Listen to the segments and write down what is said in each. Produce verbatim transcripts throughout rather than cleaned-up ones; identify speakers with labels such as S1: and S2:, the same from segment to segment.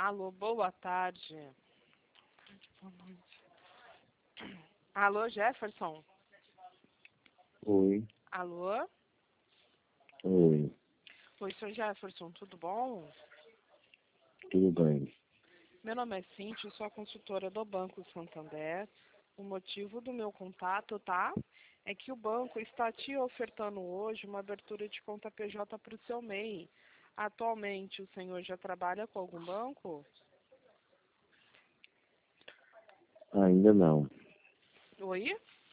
S1: Alô, boa tarde. Boa noite. Alô, Jefferson?
S2: Oi.
S1: Alô?
S2: Oi.
S1: Oi, senhor Jefferson, tudo bom?
S2: Tudo bem.
S1: Meu nome é Cíntia, eu sou a consultora do Banco Santander. O motivo do meu contato, tá? É que o banco está te ofertando hoje uma abertura de conta P J para o seu M E I. Atualmente, o senhor já trabalha com algum banco?
S2: Ainda não.
S1: Oi?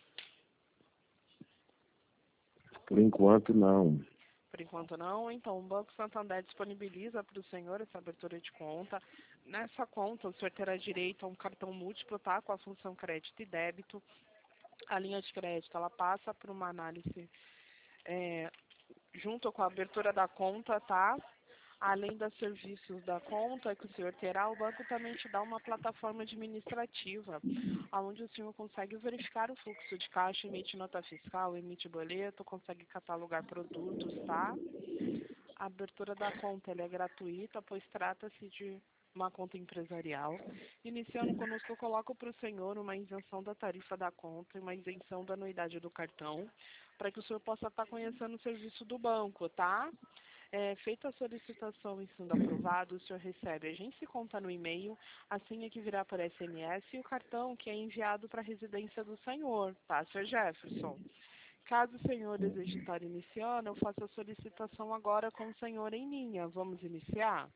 S2: Por enquanto, não.
S1: Por enquanto não. Então, o Banco Santander disponibiliza para o senhor essa abertura de conta. Nessa conta, o senhor terá direito a um cartão múltiplo, tá? Com a função crédito e débito. A linha de crédito, ela passa por uma análise é, junto com a abertura da conta, tá? Além dos serviços da conta que o senhor terá, o banco também te dá uma plataforma administrativa, onde o senhor consegue verificar o fluxo de caixa, emite nota fiscal, emite boleto, consegue catalogar produtos, tá? A abertura da conta ela é gratuita, pois trata-se de uma conta empresarial. Iniciando conosco, eu coloco para o senhor uma isenção da tarifa da conta e uma isenção da anuidade do cartão, para que o senhor possa estar conhecendo o serviço do banco, tá? É, feita a solicitação e sendo aprovado, o senhor recebe a agência e conta no e-mail, a senha que virá por S M S e o cartão que é enviado para a residência do senhor, tá, senhor Jefferson? Caso o senhor deseje estar iniciando, eu faço a solicitação agora com o senhor em linha. Vamos iniciar?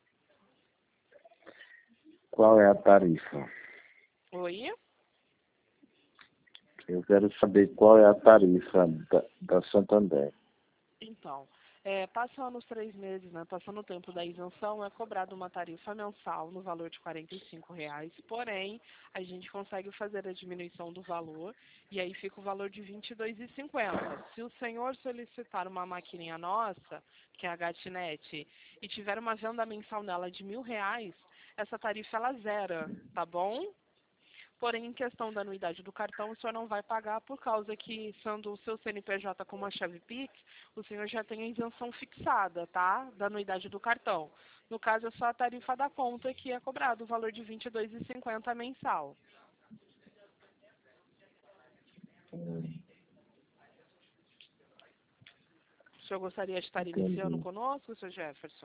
S2: Qual é a tarifa?
S1: Oi?
S2: Eu quero saber qual é a tarifa da, da Santander.
S1: Então, é, passando os três meses, né, passando o tempo da isenção, é cobrada uma tarifa mensal no valor de quarenta e cinco reais, porém, a gente consegue fazer a diminuição do valor e aí fica o valor de vinte e dois reais e cinquenta centavos. Se o senhor solicitar uma maquininha nossa, que é a Gatnet, e tiver uma venda mensal nela de mil reais, essa tarifa ela zera, tá bom? Porém, em questão da anuidade do cartão, o senhor não vai pagar por causa que, sendo o seu C N P J como a chave Pix, o senhor já tem a isenção fixada, tá? Da anuidade do cartão. No caso, é só a tarifa da conta que é cobrado, o valor de vinte e dois reais e cinquenta centavos mensal. O senhor gostaria de estar iniciando
S2: Entendi.
S1: conosco, senhor Jefferson?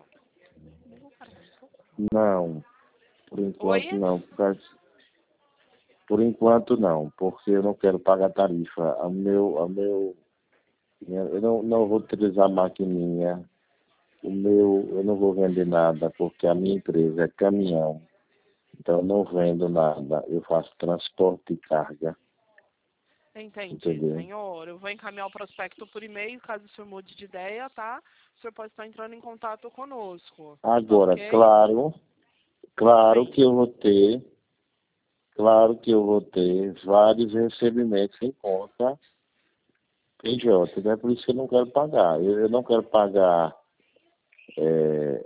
S2: Não. Por
S1: Oi?
S2: enquanto, não. Por, causa- por enquanto, não. Porque eu não quero pagar tarifa. A meu, a meu, eu não, não vou utilizar a maquininha. O meu, eu não vou vender nada, porque a minha empresa é caminhão. Então, eu não vendo nada. Eu faço transporte de carga.
S1: Entendi,
S2: Entendeu?
S1: senhor. Eu vou encaminhar o prospecto por e-mail, caso o senhor mude de ideia, tá? O senhor pode estar entrando em contato conosco, tá
S2: Agora,
S1: ok?
S2: claro, claro
S1: Sim.
S2: que eu vou ter, claro que eu vou ter vários recebimentos em conta P J, né? Por isso que eu não quero pagar. Eu, eu não quero pagar é,